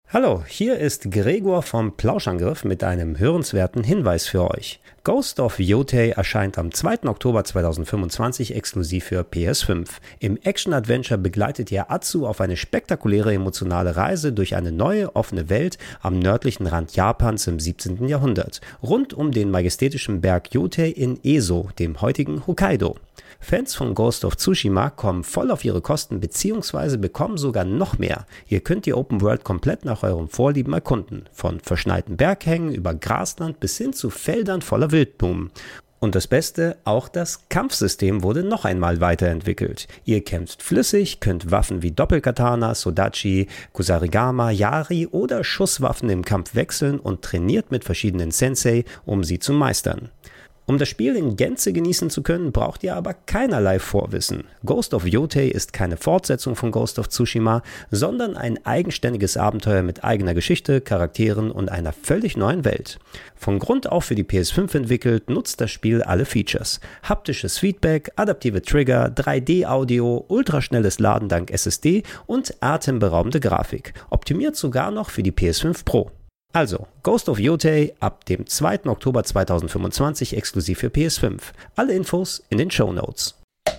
Hallo, hier ist Gregor vom Plauschangriff mit einem hörenswerten Hinweis für euch. Ghost of Yotei erscheint am 2. Oktober 2025 exklusiv für PS5. Im Action-Adventure begleitet ihr Atsu auf eine spektakuläre emotionale Reise durch eine neue, offene Welt am nördlichen Rand Japans im 17. Jahrhundert, rund um den majestätischen Berg Yotei in Eso, dem heutigen Hokkaido. Fans von Ghost of Tsushima kommen voll auf ihre Kosten bzw. bekommen sogar noch mehr. Ihr könnt die Open World komplett nach eurem Vorlieben erkunden, von verschneiten Berghängen über Grasland bis hin zu Feldern voller Wildblumen. Und das Beste, auch das Kampfsystem wurde noch einmal weiterentwickelt. Ihr kämpft flüssig, könnt Waffen wie Doppelkatana, Sodachi, Kusarigama, Yari oder Schusswaffen im Kampf wechseln und trainiert mit verschiedenen Sensei, um sie zu meistern. Um das Spiel in Gänze genießen zu können, braucht ihr aber keinerlei Vorwissen. Ghost of Yotei ist keine Fortsetzung von Ghost of Tsushima, sondern ein eigenständiges Abenteuer mit eigener Geschichte, Charakteren und einer völlig neuen Welt. Von Grund auf für die PS5 entwickelt, nutzt das Spiel alle Features. Haptisches Feedback, adaptive Trigger, 3D-Audio, ultraschnelles Laden dank SSD und atemberaubende Grafik. Optimiert sogar noch für die PS5 Pro. Also, Ghost of Yotei ab dem 2. Oktober 2025 exklusiv für PS5. Alle Infos in den Shownotes.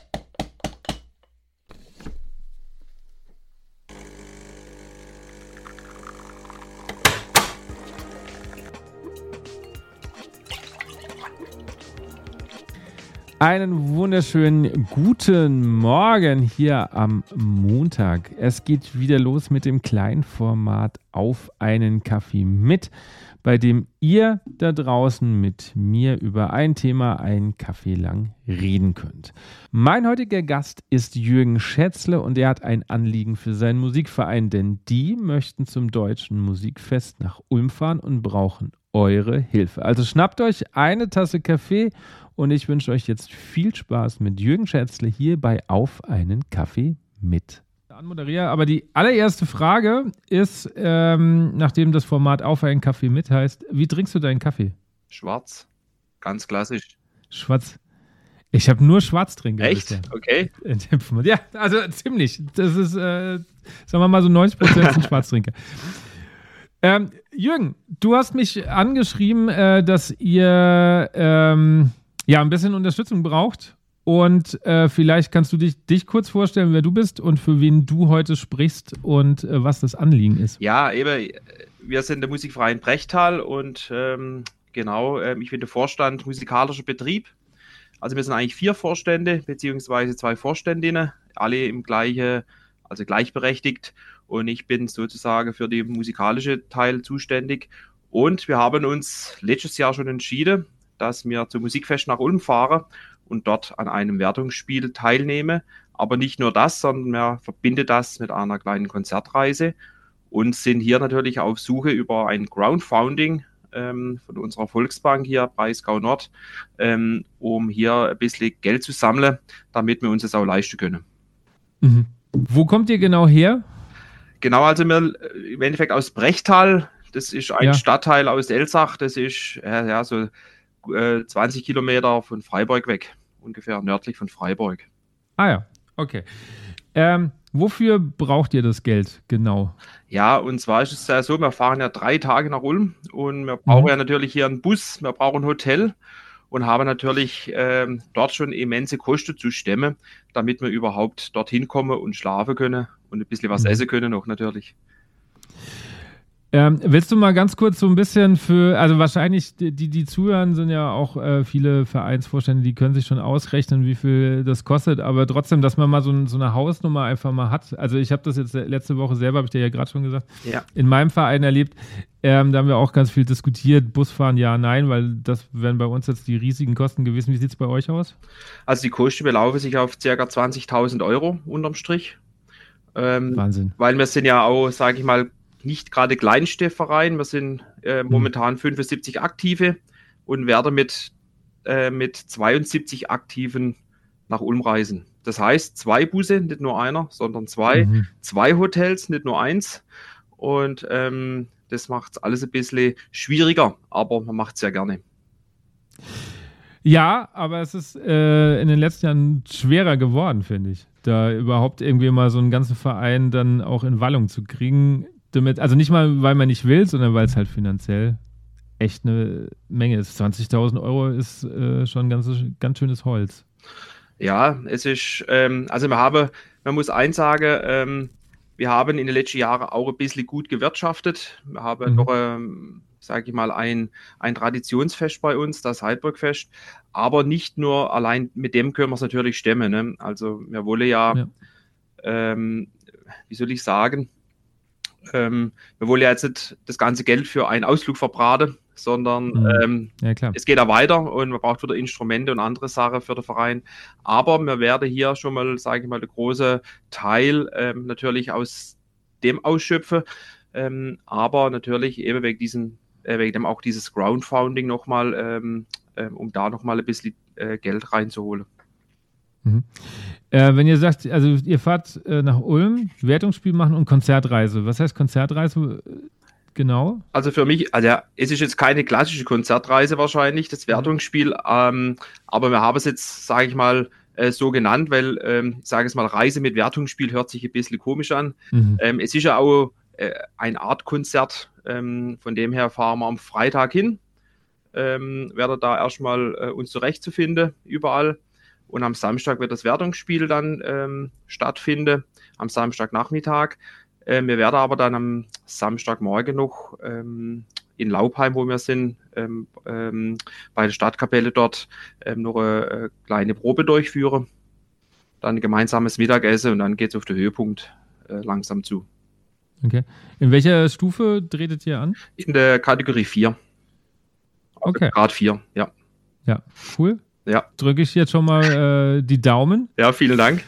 Einen wunderschönen guten Morgen hier am Montag. Es geht wieder los mit dem kleinen Format Auf einen Kaffee mit, bei dem ihr da draußen mit mir über ein Thema einen Kaffee lang reden könnt. Mein heutiger Gast ist Jürgen Schätzle und er hat ein Anliegen für seinen Musikverein, denn die möchten zum Deutschen Musikfest nach Ulm fahren und brauchen eure Hilfe. Also schnappt euch eine Tasse Kaffee und ich wünsche euch jetzt viel Spaß mit Jürgen Schätzle hier bei Auf einen Kaffee mit. Anmoderiere, aber die allererste Frage ist, nachdem das Format Auf einen Kaffee mit heißt, wie trinkst du deinen Kaffee? Schwarz, ganz klassisch. Schwarz. Ich habe nur Schwarztrinker. Echt? Bisher. Okay. Ja, also ziemlich. Das ist, sagen wir mal so 90% sind Schwarztrinker. Jürgen, du hast mich angeschrieben, dass ihr ein bisschen Unterstützung braucht. Und vielleicht kannst du dich kurz vorstellen, wer du bist und für wen du heute sprichst und was das Anliegen ist. Ja, eben, wir sind der Musikverein Brechtal und ich bin der Vorstand musikalischer Betrieb. Also wir sind eigentlich 4 Vorstände beziehungsweise 2 Vorständinnen, alle im gleiche, also gleichberechtigt. Und ich bin sozusagen für den musikalischen Teil zuständig. Und wir haben uns letztes Jahr schon entschieden, dass wir zum Musikfest nach Ulm fahren und dort an einem Wertungsspiel teilnehme. Aber nicht nur das, sondern wir verbinden das mit einer kleinen Konzertreise und sind hier natürlich auf Suche über ein Crowdfunding von unserer Volksbank hier, Breisgau Nord, um hier ein bisschen Geld zu sammeln, damit wir uns das auch leisten können. Mhm. Wo kommt ihr genau her? Genau, also wir im Endeffekt aus Brechtal. Das ist ein Stadtteil aus Elsach. Das ist so 20 Kilometer von Freiburg weg, ungefähr nördlich von Freiburg. Ah ja, okay. Wofür braucht ihr das Geld genau? Ja, und zwar ist es ja so, wir fahren ja 3 Tage nach Ulm und wir brauchen ja natürlich hier einen Bus, wir brauchen ein Hotel und haben natürlich dort schon immense Kosten zu stemmen, damit wir überhaupt dorthin kommen und schlafen können und ein bisschen was essen können auch natürlich. Willst du mal ganz kurz so ein bisschen also wahrscheinlich, die zuhören, sind ja auch viele Vereinsvorstände, die können sich schon ausrechnen, wie viel das kostet, aber trotzdem, dass man mal so eine Hausnummer einfach mal hat. Also ich habe das jetzt letzte Woche selber, habe ich dir ja gerade schon gesagt, in meinem Verein erlebt. Da haben wir auch ganz viel diskutiert, Busfahren ja, nein, weil das wären bei uns jetzt die riesigen Kosten gewesen. Wie sieht es bei euch aus? Also die Kosten belaufen sich auf ca. 20.000 Euro unterm Strich. Wahnsinn. Weil wir sind ja auch, sage ich mal, nicht gerade kleinste Verein. Wir sind momentan 75 Aktive und werden mit 72 Aktiven nach Ulm reisen. Das heißt, 2 Busse, nicht nur einer, sondern 2. 2 Hotels, nicht nur 1. Und das macht es alles ein bisschen schwieriger, aber man macht es ja gerne. Ja, aber es ist in den letzten Jahren schwerer geworden, finde ich, da überhaupt irgendwie mal so einen ganzen Verein dann auch in Wallung zu kriegen. damit, also nicht mal, weil man nicht will, sondern weil es halt finanziell echt eine Menge ist. 20.000 Euro ist schon ganz schönes Holz. Ja, es ist, also man muss eins sagen, wir haben in den letzten Jahren auch ein bisschen gut gewirtschaftet. Wir haben noch, sage ich mal, ein Traditionsfest bei uns, das Heidburgfest. Aber nicht nur allein mit dem können wir es natürlich stemmen. Ne? Also wir wollen ja. Wie soll ich sagen, wir wollen ja jetzt nicht das ganze Geld für einen Ausflug verbraten, sondern es geht da weiter und man braucht wieder Instrumente und andere Sachen für den Verein. Aber wir werden hier schon mal, sage ich mal, den großen Teil natürlich aus dem ausschöpfen, aber natürlich eben wegen dem auch dieses Crowdfunding nochmal, um da nochmal ein bisschen Geld reinzuholen. Wenn ihr sagt, also ihr fahrt nach Ulm, Wertungsspiel machen und Konzertreise. Was heißt Konzertreise genau? Also für mich, es ist jetzt keine klassische Konzertreise wahrscheinlich, das Wertungsspiel, aber wir haben es jetzt, sage ich mal, so genannt, weil, ich sage es mal, Reise mit Wertungsspiel hört sich ein bisschen komisch an. Es ist ja auch eine Art Konzert, von dem her fahren wir am Freitag hin, werden da erstmal uns zurechtzufinden, überall. Und am Samstag wird das Wertungsspiel dann stattfinden, am Samstagnachmittag. Wir werden aber dann am Samstagmorgen noch in Laubheim, wo wir sind, bei der Stadtkapelle dort noch eine kleine Probe durchführen. Dann ein gemeinsames Mittagessen und dann geht es auf den Höhepunkt langsam zu. Okay. In welcher Stufe tretet ihr an? In der Kategorie 4. Okay. Grad 4, ja. Ja, cool. Ja. Drücke ich jetzt schon mal die Daumen. Ja, vielen Dank.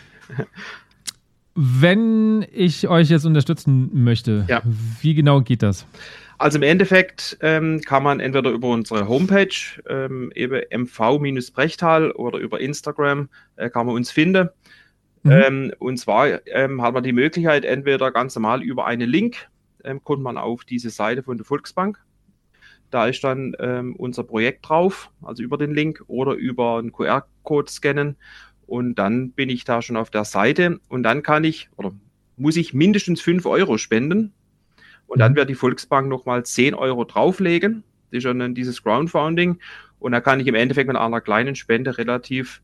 Wenn ich euch jetzt unterstützen möchte, wie genau geht das? Also im Endeffekt kann man entweder über unsere Homepage, eben mv-brechtal oder über Instagram kann man uns finden. Und zwar hat man die Möglichkeit, entweder ganz normal über einen Link kommt man auf diese Seite von der Volksbank. Da ist dann unser Projekt drauf, also über den Link oder über einen QR-Code scannen. Und dann bin ich da schon auf der Seite und dann muss ich mindestens 5 Euro spenden. Und dann wird die Volksbank nochmal 10 Euro drauflegen. Das ist dann dieses Crowdfunding. Und da kann ich im Endeffekt mit einer kleinen Spende relativ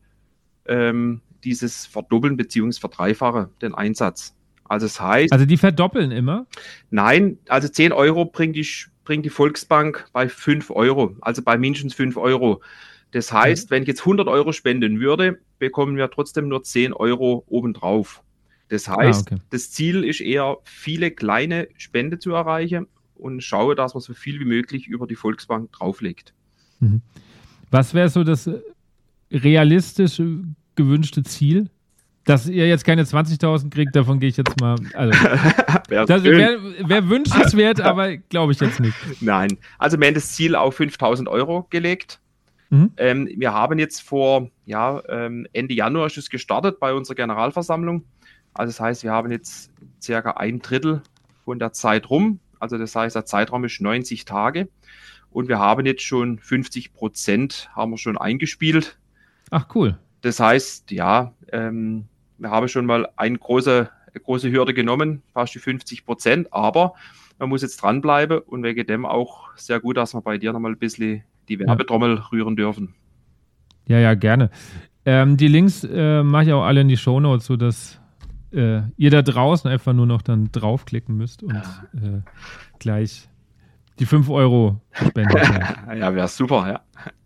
dieses verdoppeln bzw. verdreifachen, den Einsatz. Also das heißt... Also die verdoppeln immer? Nein, also 10 Euro bringt die Volksbank bei 5 Euro, also bei mindestens 5 Euro. Das heißt, wenn ich jetzt 100 Euro spenden würde, bekommen wir trotzdem nur 10 Euro obendrauf. Das heißt, das Ziel ist eher, viele kleine Spenden zu erreichen und schaue, dass man so viel wie möglich über die Volksbank drauflegt. Was wäre so das realistisch gewünschte Ziel? Dass ihr jetzt keine 20.000 kriegt, davon gehe ich jetzt mal. Also, das wäre wünschenswert, aber glaube ich jetzt nicht. Nein, also wir haben das Ziel auf 5.000 Euro gelegt. Wir haben jetzt Ende Januar ist es gestartet bei unserer Generalversammlung. Also das heißt, wir haben jetzt circa 1/3 von der Zeit rum. Also das heißt, der Zeitraum ist 90 Tage. Und wir haben jetzt schon 50% haben wir schon eingespielt. Ach, cool. Das heißt, wir haben schon mal eine große Hürde genommen, fast die 50%, aber man muss jetzt dranbleiben und wegen dem auch sehr gut, dass wir bei dir nochmal ein bisschen die Werbetrommel rühren dürfen. Ja, gerne. Die Links mache ich auch alle in die Shownotes, sodass ihr da draußen einfach nur noch dann draufklicken müsst und gleich die 5 Euro spenden. Ja, wäre super,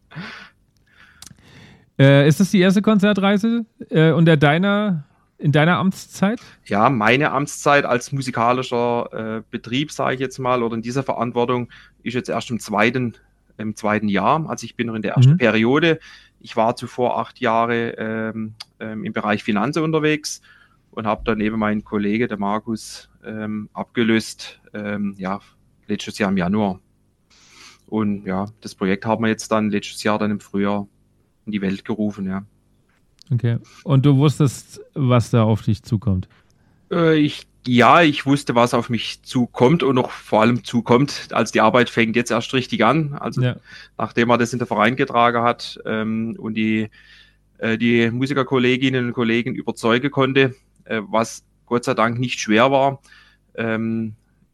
Ist das die erste Konzertreise in deiner Amtszeit? Ja, meine Amtszeit als musikalischer Betrieb, sage ich jetzt mal, oder in dieser Verantwortung ist jetzt erst im zweiten Jahr. Also ich bin noch in der ersten Periode. Ich war zuvor 8 Jahre im Bereich Finanzen unterwegs und habe dann eben meinen Kollege, der Markus, abgelöst, letztes Jahr im Januar. Und ja, das Projekt haben wir jetzt dann letztes Jahr dann im Frühjahr in die Welt gerufen, ja. Okay. Und du wusstest, was da auf dich zukommt? Ich wusste, was auf mich zukommt und noch vor allem zukommt. Also die Arbeit fängt jetzt erst richtig an. Also nachdem man das in den Verein getragen hat und die Musikerkolleginnen und Kollegen überzeugen konnte, was Gott sei Dank nicht schwer war,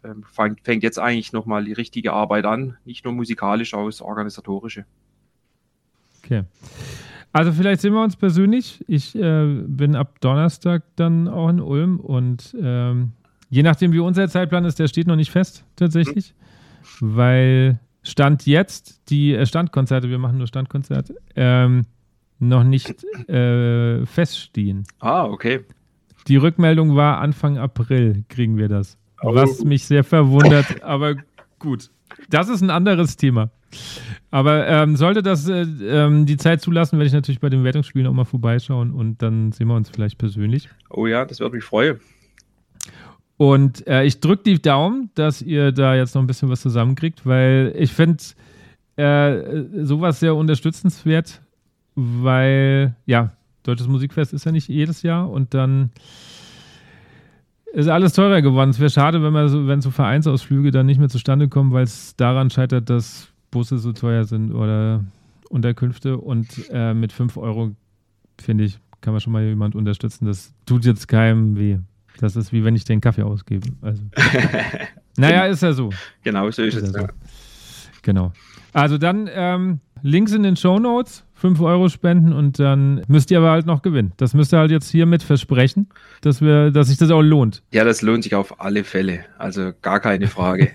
fängt jetzt eigentlich nochmal die richtige Arbeit an, nicht nur musikalisch, auch das Organisatorische. Okay. Also vielleicht sehen wir uns persönlich. Ich bin ab Donnerstag dann auch in Ulm und je nachdem, wie unser Zeitplan ist, der steht noch nicht fest tatsächlich, weil Stand jetzt die Standkonzerte, wir machen nur Standkonzerte, noch nicht feststehen. Ah, okay. Die Rückmeldung war Anfang April, kriegen wir das. Was mich sehr verwundert, aber gut. Das ist ein anderes Thema. Aber sollte das die Zeit zulassen, werde ich natürlich bei den Wertungsspielen auch mal vorbeischauen und dann sehen wir uns vielleicht persönlich. Oh ja, das würde mich freuen. Und ich drücke die Daumen, dass ihr da jetzt noch ein bisschen was zusammenkriegt, weil ich finde sowas sehr unterstützenswert, weil, ja, Deutsches Musikfest ist ja nicht jedes Jahr und dann ist alles teurer geworden. Es wäre schade, wenn so Vereinsausflüge dann nicht mehr zustande kommen, weil es daran scheitert, dass Busse so teuer sind oder Unterkünfte und mit 5 Euro, finde ich, kann man schon mal jemand unterstützen. Das tut jetzt keinem weh. Das ist wie wenn ich den Kaffee ausgebe. Also. Naja, ist ja so. Genau, so ist es. Ja. So. Genau. Also dann Links in den Shownotes, 5 Euro spenden und dann müsst ihr aber halt noch gewinnen. Das müsst ihr halt jetzt hiermit versprechen, dass sich das auch lohnt. Ja, das lohnt sich auf alle Fälle. Also gar keine Frage.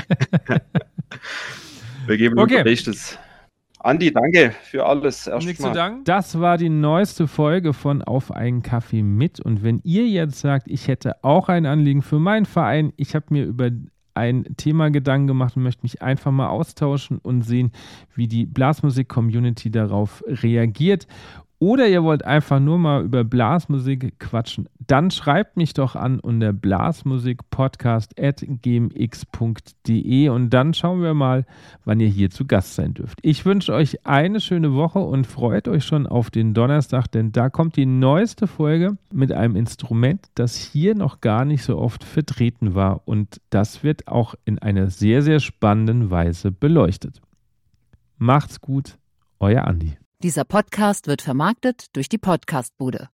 Wir geben unser Bestes. Andi, danke für alles. Nichts zu danken. Das war die neueste Folge von Auf einen Kaffee mit. Und wenn ihr jetzt sagt, ich hätte auch ein Anliegen für meinen Verein, ich habe mir über ein Thema Gedanken gemacht und möchte mich einfach mal austauschen und sehen, wie die Blasmusik-Community darauf reagiert. Oder ihr wollt einfach nur mal über Blasmusik quatschen, dann schreibt mich doch an unter blasmusikpodcast@gmx.de und dann schauen wir mal, wann ihr hier zu Gast sein dürft. Ich wünsche euch eine schöne Woche und freut euch schon auf den Donnerstag, denn da kommt die neueste Folge mit einem Instrument, das hier noch gar nicht so oft vertreten war und das wird auch in einer sehr, sehr spannenden Weise beleuchtet. Macht's gut, euer Andi. Dieser Podcast wird vermarktet durch die Podcastbude.